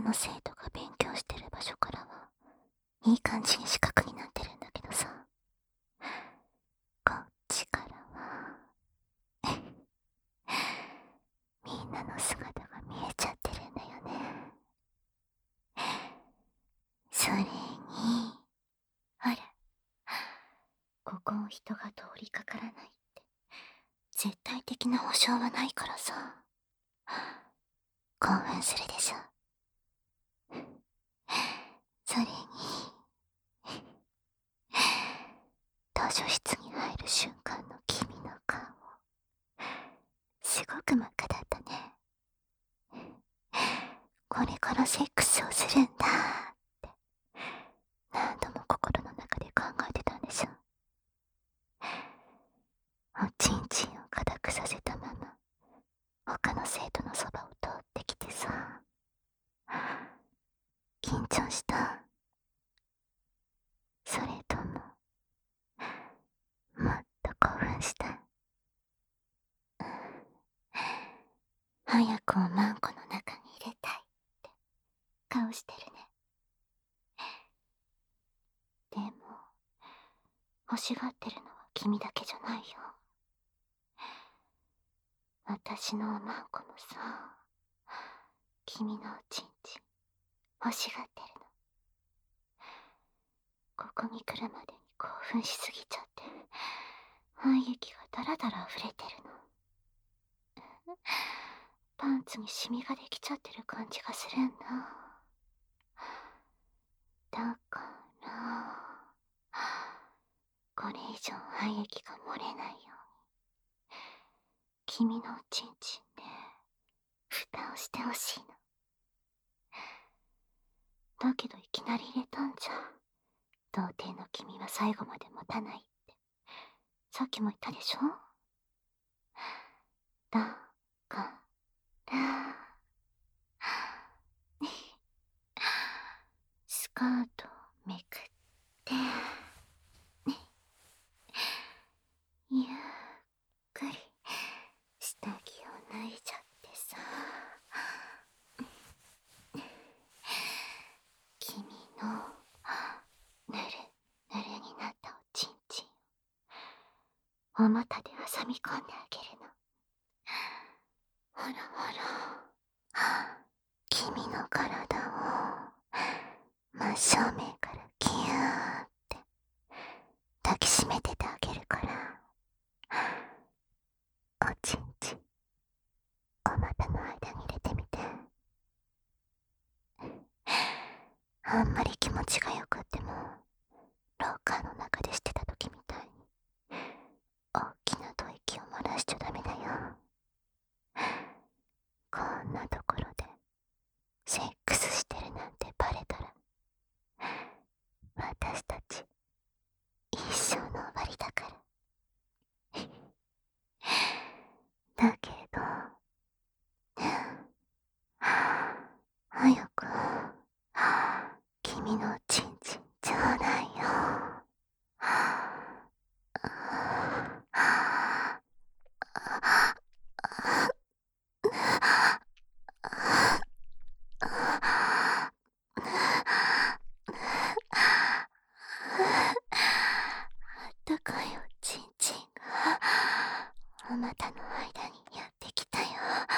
の生徒が勉強してる場所からはいい感じに四角になってるんだけどさ、こっちからはみんなの姿が見えちゃってるんだよね。それに、ほら、ここを人が通りかからないって絶対的な保証はないからさ、興奮するでしょ。それに図書室に入る瞬間の君の顔、すごく真っ赤だったね。これからセックスをするんだって何度も心の中で考えてたんでしょ。おちんちんを固くさせたまま他の生徒のそばを通ってきてさ、緊張した？それとももっと興奮した？早くおまんこの中に入れたいって顔してるね。でも欲しがってるのは君だけじゃないよ。私のおまんこもさ、君のおちんちん欲しがってるの。ここに来るまでに興奮しすぎちゃって肺液がダラダラ溢れてるの。パンツにシミができちゃってる感じがするんだ。だからこれ以上肺液が漏れないように君のおちんちんで蓋をしてほしいの。だけどいきなり入れたんじゃ童貞の君は最後まで持たないってさっきも言ったでしょ。だからスカートをめくってゆっくり下着を脱いじゃってさ、君のぬるぬるになったおちんちんをお股で挟み込んであげるの。ほらほら、君の体を真正面からギューって抱きしめててあげるから、おちんちんお股の間に入れてみて。あんまり気持ちがよくってもロッカーの中でしてた時みたいに大きな吐息を漏らしちゃダメだよ。こんなところでセックスしてるなんてバレたら私たち一生の終わりだから。だけど早く君のおちんちんちょうだいよ。あったかいおちんちんがお股の間にやってきたよ。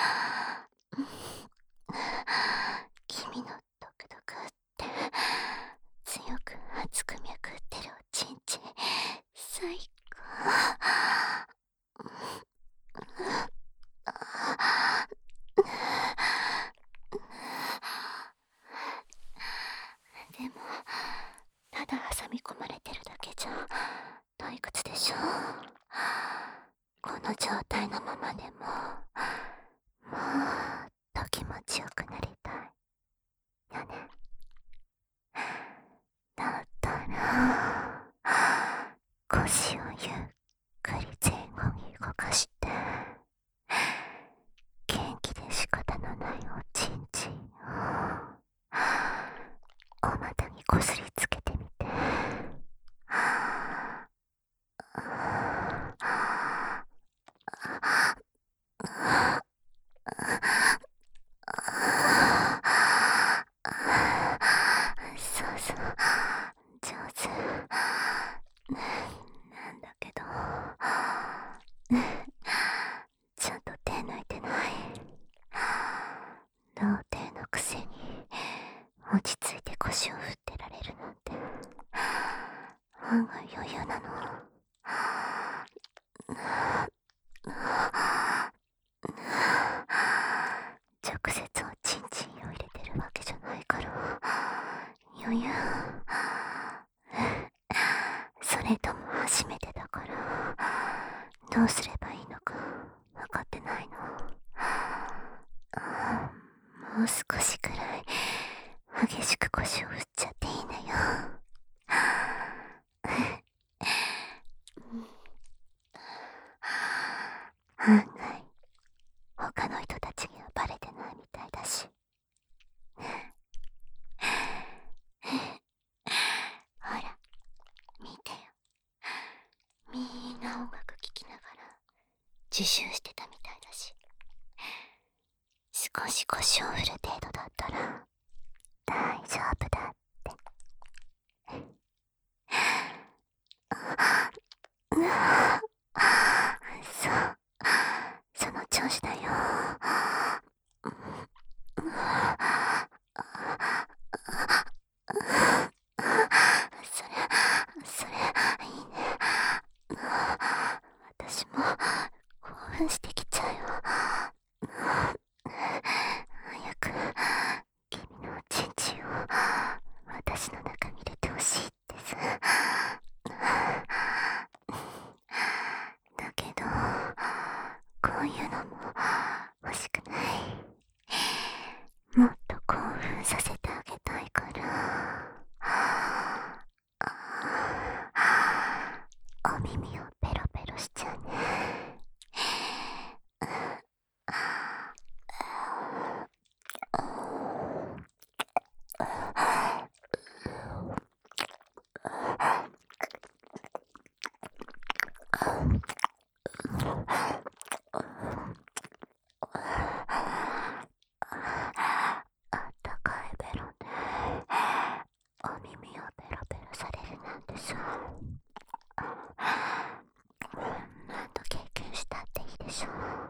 君のドクドクって強く熱く脈打ってるおちんちん最高。でもただ挟み込まれてるだけじゃ退屈でしょ。この状態のままでももっと気持ちよくなりたいよね。だったら腰をゆっくり前後に動かして元気で仕方のないおちんちんをお股にこすりつけてみて。 れるなんて案外余裕なの。直接おちんちんを入れてるわけじゃないから余裕。それとも初めてだからどうすればいいのか分かってないの。もう少しくらい激しく腰を振っちゃっていいんだよ。案外他の人たちにはバレてないみたいだし。ほら見てよ、みんな音楽聴きながら自習してたみたいだし、少し腰を振る程度だったら大丈夫だって。そう、その調子だよ。それいいね。私も興奮してきちゃうよ。早く君のおちんちんを私の中に入れてほしいです。だけどこういうのも欲しくない。もっと興奮させてあげたいから。お耳をペロペロしちゃうね。あったかいベロでお耳をペロペロされるなんてさ、何度経験したっていいでしょ。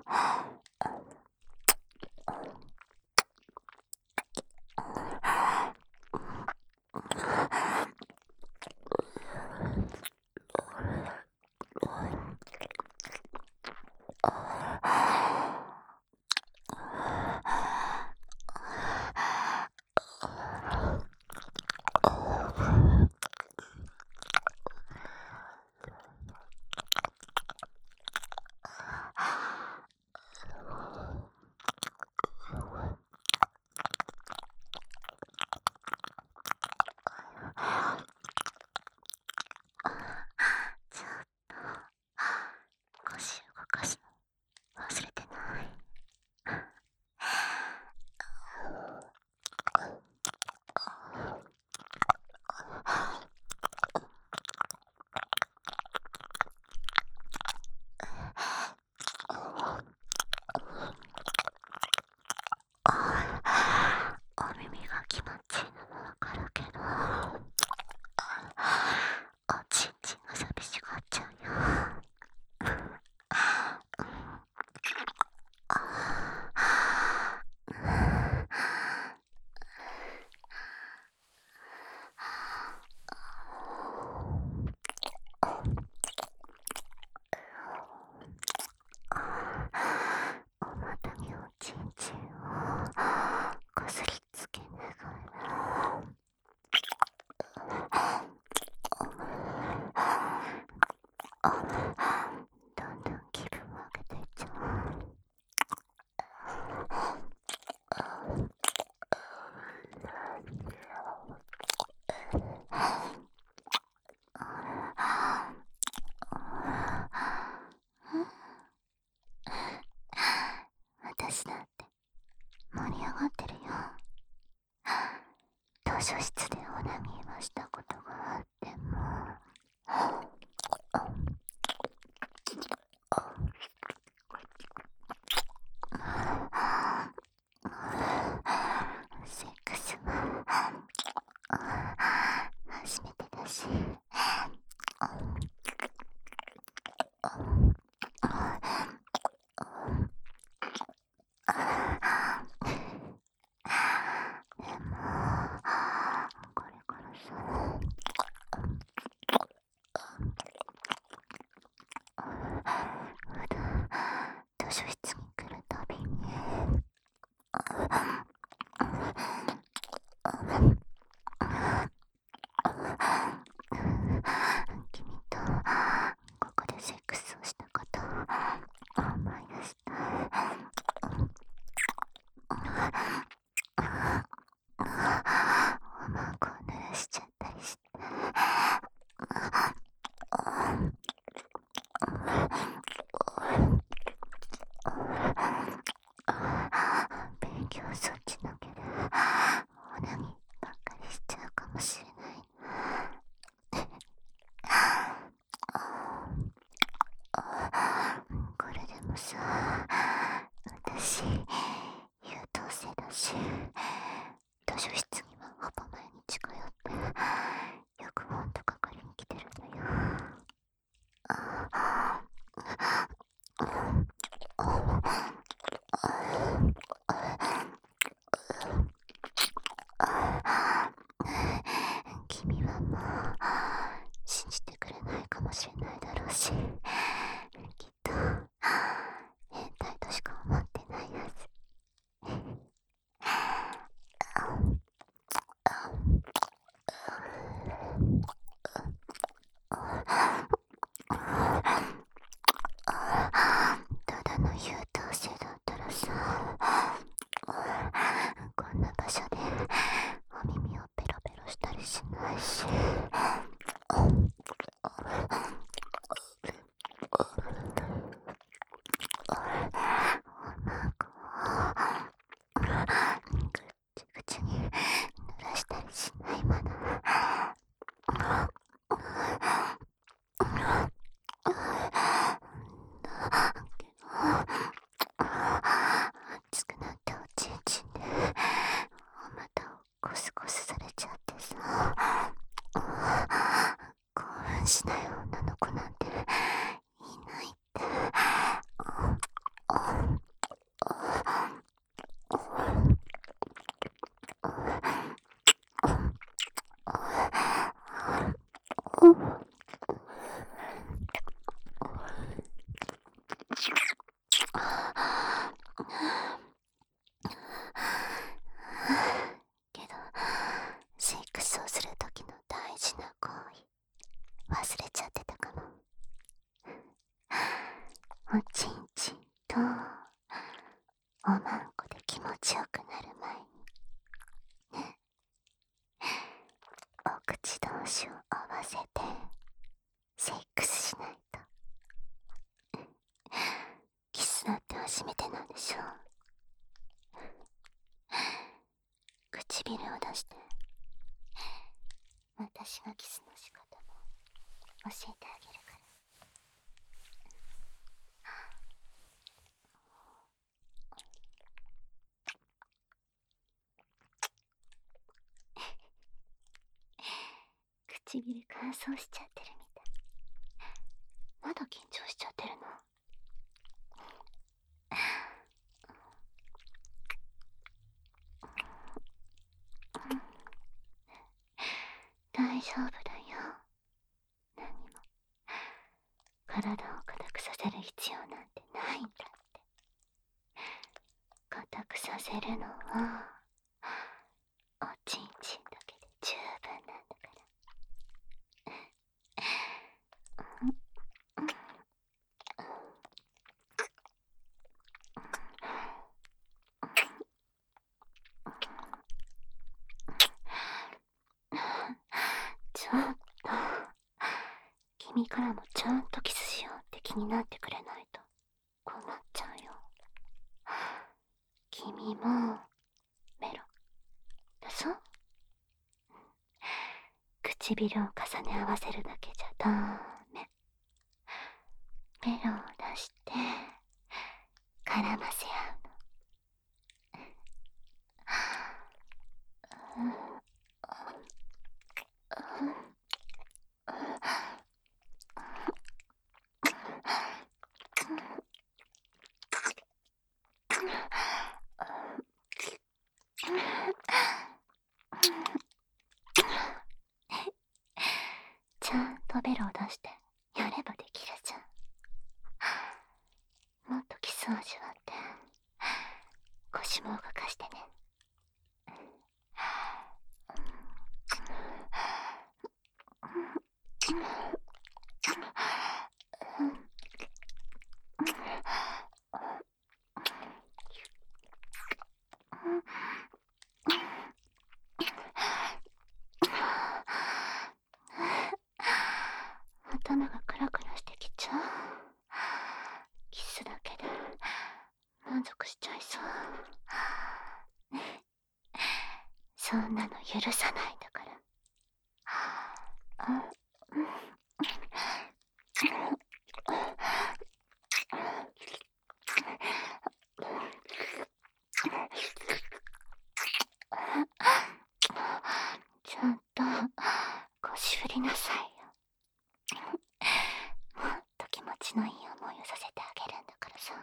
ちょっと腰動かすの忘れてない？お耳が気持ちいいのもわかるけど、おちんちんが寂しがっちゃうよ。お股におちんちんをこすりつけながら、どんどん気分を上げていっちゃう。私だって盛り上がってるよ。図書室でオナニーはしたことがあっても、セックスは初めてだし、でもこれからさ、 図書室に来るたびに君とここでセックスをしたことを思い出した。おまんこを濡らしちゃったりして、勉強そっちのけでオナニーばっかりしちゃうかもしれない。これでもさ、私優等生だし、図書室にはほぼ毎日通ってよく本とか借りに来てるんだよ。君はもう信じてくれないかもしれないだろうし、きっと変態としか思ってないはず。ただの優等生だったらさ、こんな場所でお耳をペロペロしたりしないし、ぐちぐちに濡らしたりしないまだ。熱くなったおちんちんでお股をゴスゴスされちゃってさ、興奮しない女の子なんていないって。けどセックスをするときの大事な行為忘れちゃってたかも。おちんちんとおまんこで気持ちよくなる前にね、お口同士を合わせてセックスしないと。キスだって初めてなんでしょ。唇を出して私がキスの仕方も教えてあげるから。唇乾燥しちゃってるみたい。まだ緊張しちゃってるの。大丈夫だよ。何も体を硬くさせる必要なんてないんだって。硬くさせるのはおちんちんだけで十分なんだから。ちょっと君からもちゃんとキスしようって気になってくれないと困っちゃうよ。君もメロだぞ。唇を重ね合わせるだけじゃダメ。ベロを出して絡ませ合うの。 ちゃんとベロを出してやればできるじゃん。もっとキスを味わって腰も動かしてね。頭がクラクラしてきちゃう。キスだけで満足しちゃいそう。そんなの許さないんだから。ちゃんと腰振りなさいよ。もっと気持ちのいい思いをさせてあげるんだからさ。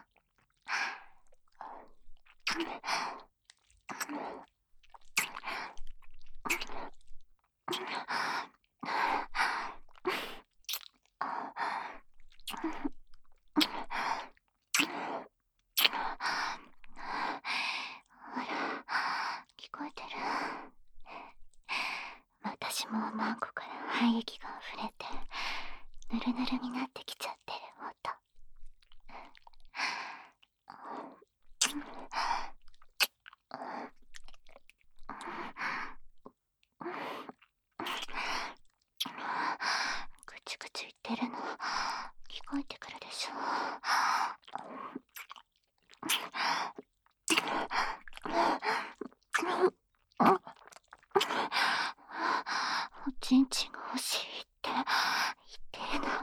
ほら、聞こえてる？私もおまんこから肺液が溢れてぬるぬるになってきちゃってる音。ぐちぐち言ってるの聞こえてくるでしょ。おちんちんが欲しいって言ってるの。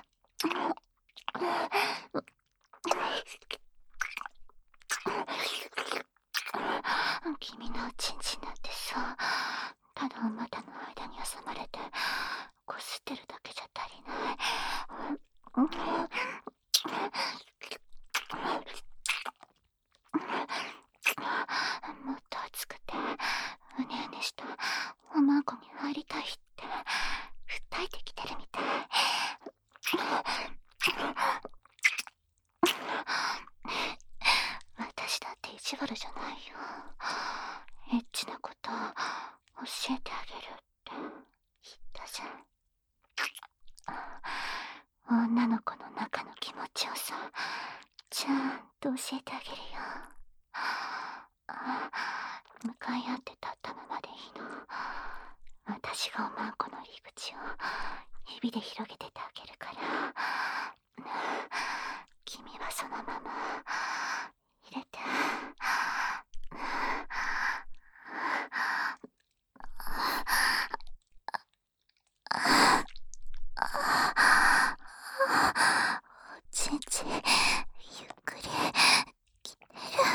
君のおちんちんだってさ、ただお股の間に挟まれてこすってるだけじゃ足りない。もっと熱くてうねうねしたおまんこに入りたいって訴えてきてるみたい。私だって意地悪じゃないよ。エッチなこと教えてあげるって言ったじゃん。女の子の中の気持ちをさ、ちゃんと教えてあげるよ。向かい合って立ったままでいいの。私がおまんこの入り口を指で広げててあげるから、君はそのまま入れて。おちんちんゆっくりきてる。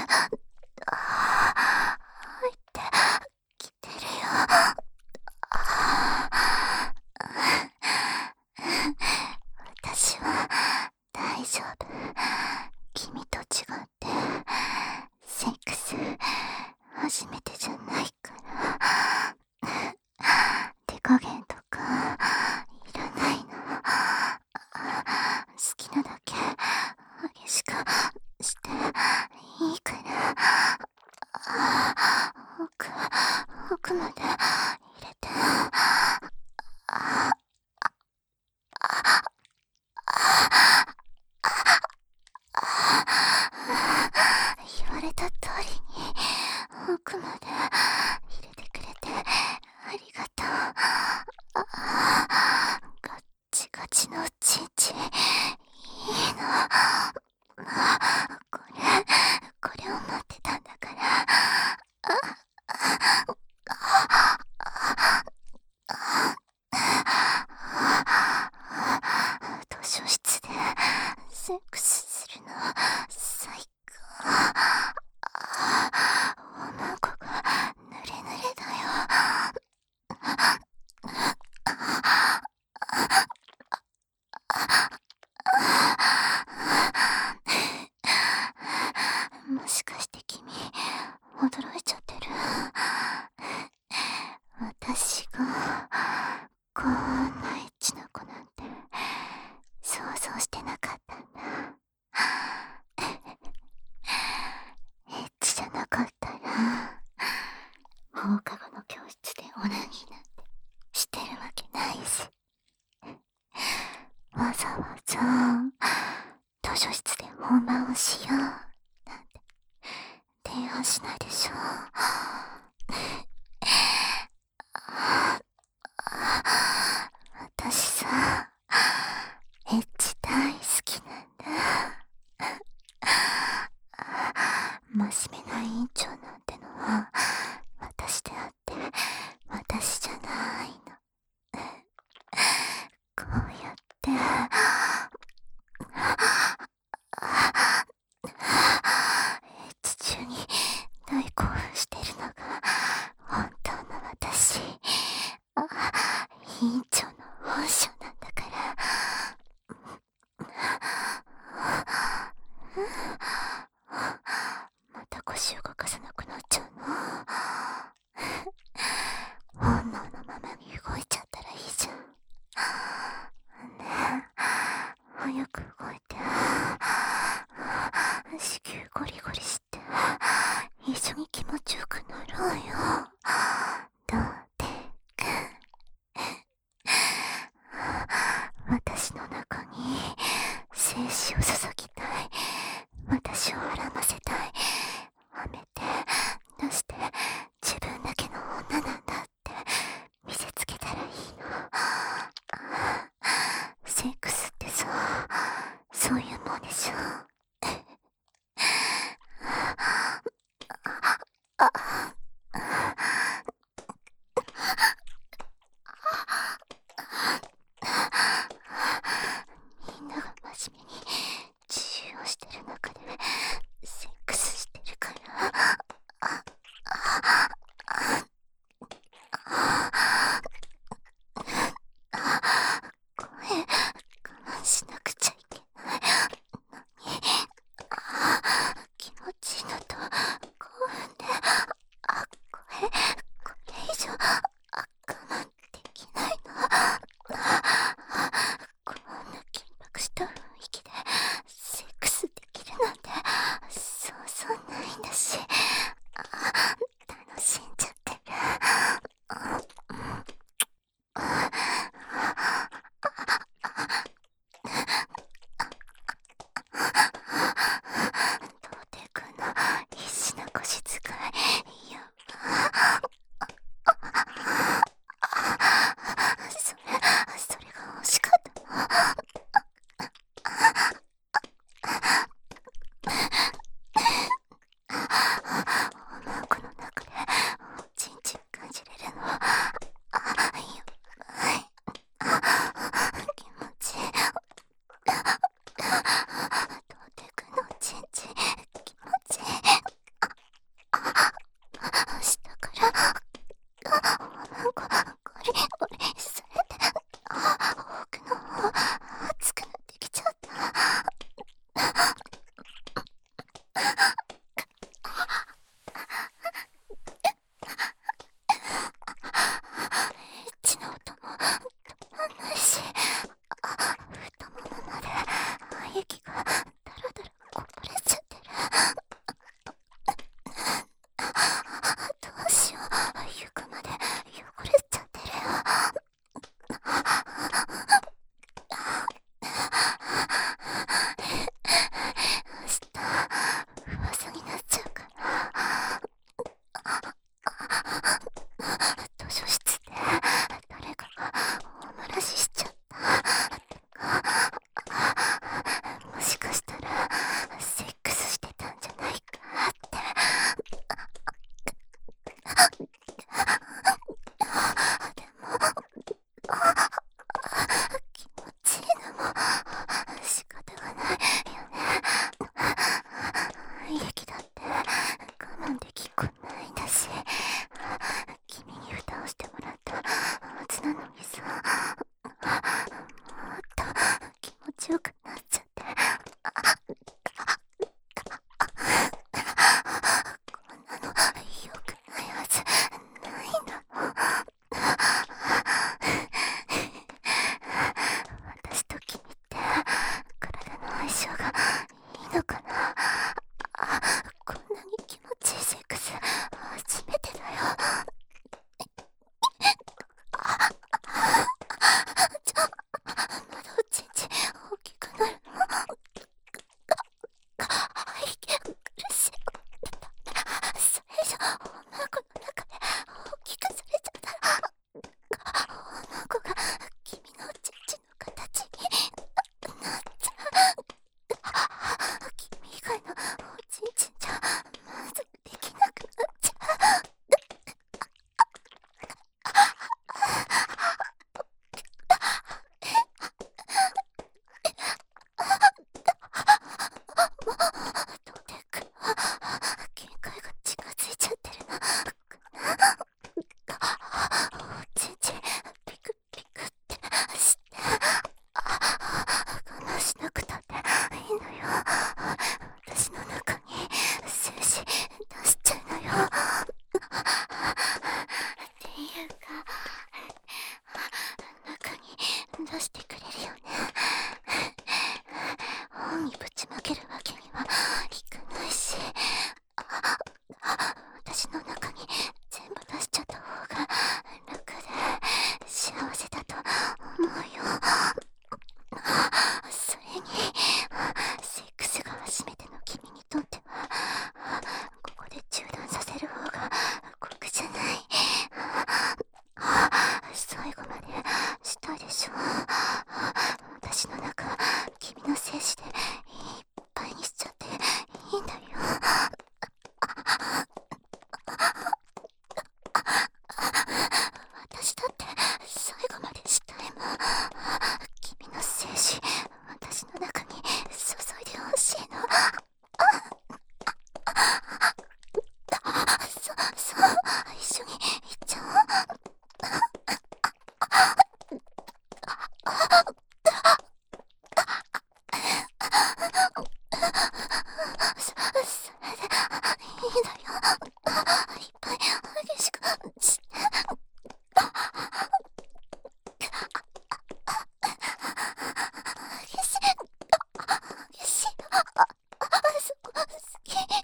入ってきてるよ。私は大丈夫。君と違ってセックス初めてじゃないから。手加減とかいらないの。好きなだけ激しくしていいから。奥まで入れて。言われた通りに奥まで入れてくれてありがとう。ガッチガチのちんちんいいの。これを待ってたんだから。図書室でセックスするの最高。おまんこがぬれぬれだよ。もしかして君驚いちゃってる？私がこんなエッチざわざ図書室で本番をしようなんて提案しないでしょ。私さ、エッチ大好きなんだ。真面目な委員長なんてのは私であって私じゃないの。こうやってエッチ中に大興奮してるのが本当の私、委員長の本性なんだから。また腰動かさなくなっちゃうの。本能のままに動いちゃったらいいじゃん。ねえ、早く動いて。子宮ゴリゴリして一緒に気持ちよくなろうよ。どうでか。私の中に精子を注ぎたい。私を孕ませたい。はめて出して自分だけの女なんだって見せつけたらいいの。セックスってさ、そういうもんでしょ。みんなが真面目に自由をしてる中でセックスしてるから。声我慢しなくちゃいけないのに、気持ちいいのと興奮でこれ以上我慢できないの。こんな緊迫した雰囲気でセックスできるなんてそうないんだし、楽しんじゃってる。童貞くんの必死な腰使い、いやそれが欲しかったの。おまんこの中でおちんちん感じれるの。やばい。気持ちいい。童貞くんのおちんちん気持ちいい。下からおまんこゴリゴリされて奥の方熱くなってきちゃった。エッチな音も止まんないし、太ももまで愛液がダラダラこぼれちゃってる。どうしよう、床まで汚れちゃってるよ。明日噂になっちゃうから。図書室で誰かが大漏らししちゃったとか、もしかしたらセックスしてたんじゃないかって。でも気持ちいいのも仕方がないよね。愛液だって我慢できっこないんだし、君に蓋をしてもらったはずなのにさ、もっと気持ちよくなっちゃって。こんなの良くないはずないんだもん。私と君って体の相性がいいのかな。こんなに気持ちいいセックス初めてだよ。 出してくれるよね。本にぶちまけるわけにはいかないし、私の中に全部出しちゃった方が楽で幸せだと思うよ。それにセックスが初めての君にとってはここで中断させる方が酷じゃない。最後までしたいでしょ。私の中君の精子でいっぱいにしちゃっていいんだよ。私だって最後までしたいもん。君の精子私の中に注いでほしいの。そう一緒に行っちゃおう。それでいいんだよ。いっぱい激しくして。激しい激しい。そこ好きなの。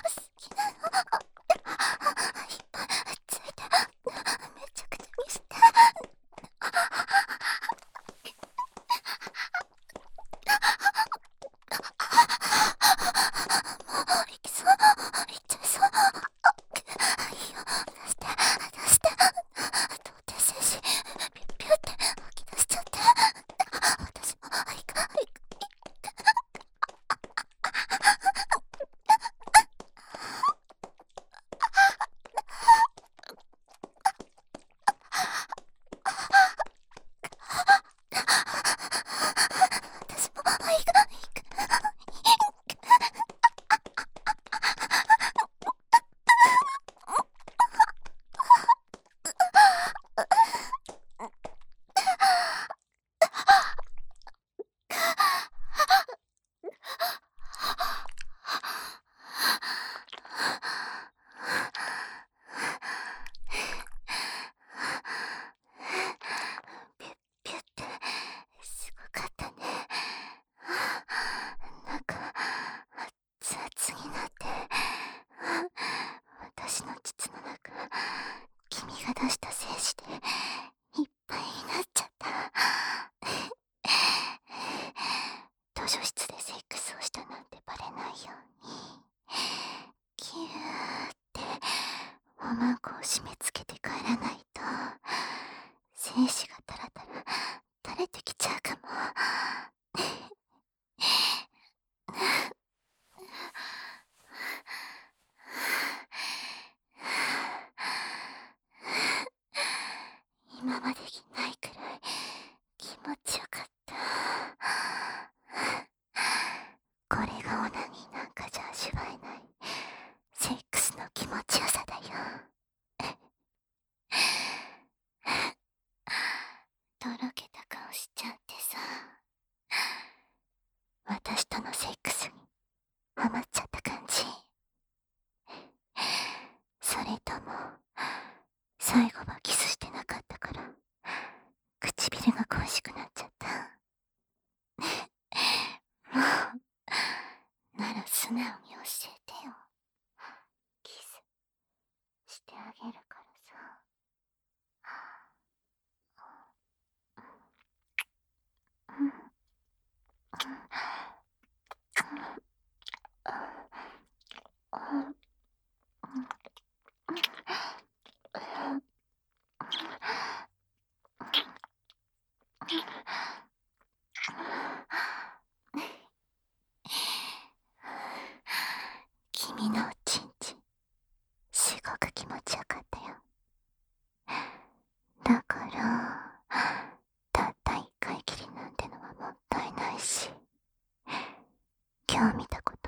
いっぱいついてめちゃくちゃにして。もう行きそう行っちゃいそう。いいよ出して童貞精子ピュッピュって吐き出しちゃって。私も行く。私も行く。ピュッピュってすごかったね。なんか熱々になって、私の膣の中君が出した精子でいっぱいになっちゃった。図書室でセックスをしたなんてバレないようにキューっておまんこを締め付けて帰らないと精子がタラタラ垂れてきちゃうかも。今までにないくらい気持ちよかった。これがオナニーなんかじゃ味わえないセックスの気持ちよさだよ。とろけた顔しちゃってさ、私とのセックスにハマっちゃった感じ。それとも最後はキスしてなかったから唇が恋しくなっちゃった。もうなら素直に教えてよ。キスしてあげるからさ。君のおちんちんすごく気持ちよかったよ。だからたった一回きりなんてのはもったいないし、今日見たこ